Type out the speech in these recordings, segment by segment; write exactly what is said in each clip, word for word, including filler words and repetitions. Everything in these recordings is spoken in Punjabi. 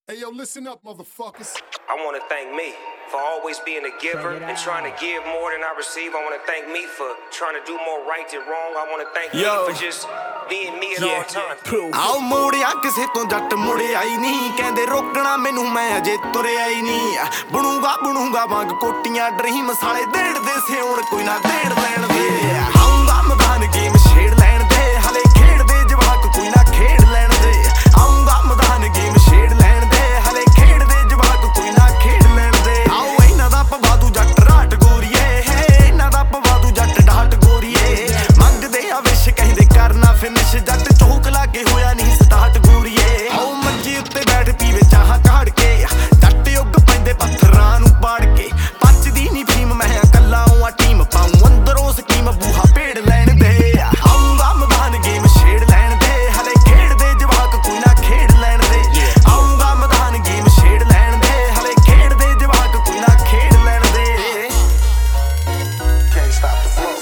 Hey, yo, listen up, motherfuckers. I want to thank me for always being a giver and trying to give more than I receive. I want to thank me for trying to do more right than wrong. I want to thank Yo. me for just being me at yeah. all times. ਆਓ ਮੋੜਿਆ ਕਿਸੇ ਤੋਂ ਜੱਟ ਮੁੜਿਆ ਹੀ ਨਹੀਂ ਕਹਿੰਦੇ ਰੋਕਣਾ ਮੈਨੂੰ ਮੈਂ ਅਜੇ ਤੁਰਿਆ ਹੀ ਨਹੀਂ ਬਣੂਗਾ ਬਣੂਗਾ ਵਾਂਗ ਕੋਟੀਆਂ ਡ੍ਰੀਮ ਸਾਲੇ ਦੇੜਦੇ ਸੇ ਹੁਣ ਕੋਈ ਨਾ ਦੇੜ ਲੈਣ ਦੇ ਆਉਂਗਾ ਮੈਦਾਨ ਗੇਮ ਛੇੜ ਲੈਣ ਦੇ ਹਲੇ ਖੇਡਦੇ ਜਵਾਕ ਕੋਈ ਨਾ ਖੇਡ ਲੈਣ ਦੇ ਆਉਂਗਾ ਮੈਦਾਨ ਗੇਮ ਛੇੜ ਲੈਣ ਦੇ ਹਲੇ ਖੇਡਦੇ ਜਵਾਕ ਕੋਈ ਨਾ ਖੇਡ ਲੈਣ ਦੇ ਆਓ ਇਹਨਾਂ ਦਾ ਪਵਾਦੂ ਜੱਟ ਰਾਟ ਗੋਰੀਏ ਇਹਨਾਂ ਦਾ ਪਵਾਦੂ ਜੱਟ ਢਾਟ ਗੋਰੀਏ ਮੰਗਦੇ ਆ ਵਿਸ਼ ਕਹਿੰਦੇ ਕਰਨਾ ਫਿਨਿਸ਼ ਜੱਟ ਚੌਕ ਲਾਗੇ ਹੋਇਆ ਨਹੀਂ ਸਟਾਰਟ ਗੋਰੀਏ ਆਓ ਮੰਜੀ ਉੱਤੇ ਬੈਠ ਪੀਵੇ ਚਾਹ ਕਾੜ ਕੇ ਜੱਟ ਉੱਗ ਪੈਂਦੇ ਪੱਥਰਾਂ ਨੂੰ ਪਾੜ ਕੇ ਪੱਚਦੀ ਨਹੀਂ ਫੀਮ ਮੈਂ ਕੱਲਾ ਆ ਟੀਮ ਪਾਉਂ ਅੰਦਰੋਂ ਸਕੀਮ ਬੂਹਾ ਪੇੜ ਲੈਣ ਦੇ ਆਉਂਗਾ ਮੈਦਾਨ ਗੇਮ ਛੇੜ ਲੈਣ ਦੇ ਹਲੇ ਖੇਡਦੇ ਜਵਾਕ ਕੋਈ ਨਾ ਖੇਡ ਲੈਣ ਦੇ ਆਉਂਗਾ ਮੈਦਾਨ ਗੇਮ ਛੇੜ ਲੈਣ ਦੇ ਹਲੇ ਖੇਡਦੇ ਜਵਾਕ ਕੋਈ ਨਾ ਖੇਡ ਲੈਣ ਦੇ Can't stop the flow.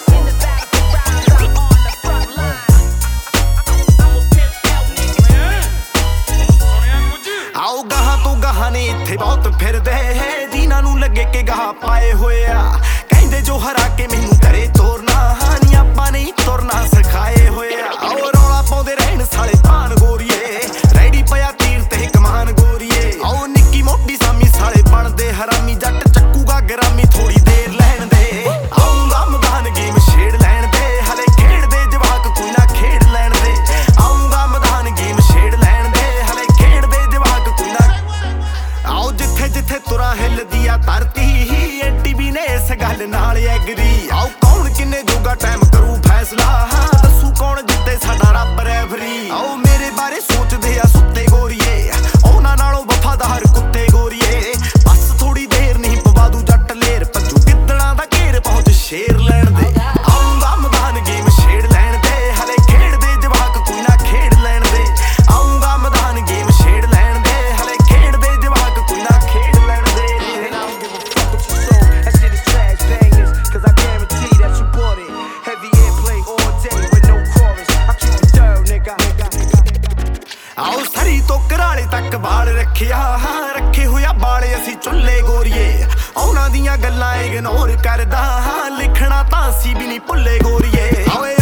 ਆਓ ਗਾਹਾਂ ਤੋਂ ਗਾਹਾਂ ਨੇ ਇੱਥੇ ਬਹੁਤ ਫਿਰਦੇ ਜਿਨ੍ਹਾਂ ਨੂੰ ਲੱਗੇ ਕਿ ਗਾਹ ਪਾਏ ਹੋਏ ਆ ਕਹਿੰਦੇ ਜੋ ਹਰਾ ਕੇ ਮੈਨੂੰ ਕਰੇ ਤੋਰਨਾ ਨੀ ਆਪਾਂ ਨਹੀਂ ਤੁਰਨਾ ਸਿਖਾਏ ਹੋਏ ਆ ਆਓ ਰੌਲਾ ਪਾਉਂਦੇ ਰਹਿਣ ਸਾਲੇ ਤਾਨ ਗੋਰੀਏ ਰੈਡੀ ਪਿਆ ਤੀਰ ਤੇ ਕਮਾਨ ਗੋਰੀਏ ਆਓ ਨਿੱਕੀ ਮੋਟੀ ਸਾਮੀ ਸਾਲੇ ਬਣਦੇ ਹਰਾਮੀ ਜੱਟ ਚੱਕੂਗਾ ਗਰਾਮੀ ਥੋੜੀ ਦੇਰ ਲੈਣ ਦੇ ਆਉਂਗਾ ਮੈਦਾਨ ਗੇਮ ਛੇੜ ਲੈਣ ਦੇ ਹਲੇ ਖੇਡਦੇ ਜਵਾਕ ਕੋਈ ਨਾ ਖੇਡ ਲੈਣ ਦੇ ਆਉਂਗਾ ਮੈਦਾਨ ਗੇਮ ਛੇੜ ਲੈਣ ਦੇ ਹਲੇ ਖੇਡਦੇ ਜਵਾਕ ਕੋਈ ਨਾ ਆਓ ਜਿੱਥੇ ਜਿੱਥੇ ਤੁਰਾਂ ਹਿੱਲਦੀ ਆ ਧਰਤੀ ਐਡੀ ਵੀ ਨੇ ਇਸ ਗੱਲ ਨਾਲ ਐਗਰੀ ਆਓ ਕੌਣ ਕਿੰਨੇ ਜੋਗਾ ਟਾਈਮ ਕਰੂ ਫੈਸਲਾ ਦੱਸੂ ਕੌਣ ਜਿੱਤੇ ਸਾਡਾ ਰੱਬ ਰੈਫਰੀ ਆਓ ਮੇਰੇ ਬਾਰੇ ਸੋਚਦੇ ਆ ਸੁੱਤੇ ਗੋਰੀਏ ਉਹਨਾਂ ਨਾਲੋਂ ਵਫਾਦਾਰ ਕੁੱਤੇ ਗੋਰੀਏ ਬਸ ਥੋੜੀ ਦੇਰ ਨਹੀਂ ਪਵਾਦੂ ਜੱਟ ਲੇਰ ਭੱਜੂ ਗਿੱਦੜਾਂ ਦਾ ਘੇਰ ਪਹੁੰਚ ਸ਼ੇਰ ਲੈਣ ਦੇ ਆਉਂਗਾ ਮੈਦਾਨ ਗੇਮ ਛੇੜ ਲੈਣ ਦੇ ਹਲੇ ਖੇਡਦੇ ਜਵਾਕ ਕੋਈ ਨਾ ਖੇਡ ਲੈਣ ਦੇ ਆਉਂਗਾ ਮੈਦਾਨ ਗੇਮ ਛੇੜ ਲੈਣ ਦੇ ਹਲੇ ਖੇਡਦੇ ਜਵਾਕ ਕੋਈ ਨਾ ਖੇਡ ਲੈਣ ਦੇ ਆਓ ਸਰੀ ਤੋਂ ਘਰਾਲੇ ਤੱਕ ਵਾਲ ਰੱਖਿਆ ਰੱਖੇ ਹੋਇਆ ਬਾਲੇ ਅਸੀਂ ਚੁੱਲੇ ਗੋਰੀਏ ਉਹਨਾਂ ਦੀਆਂ ਗੱਲਾਂ ਇਗਨੋਰ ਕਰਦਾ ਲਿਖਣਾ ਤਾਂ ਅਸੀਂ ਵੀ ਨਹੀਂ ਭੁੱਲੇ ਗੋਰੀਏ ਆਓ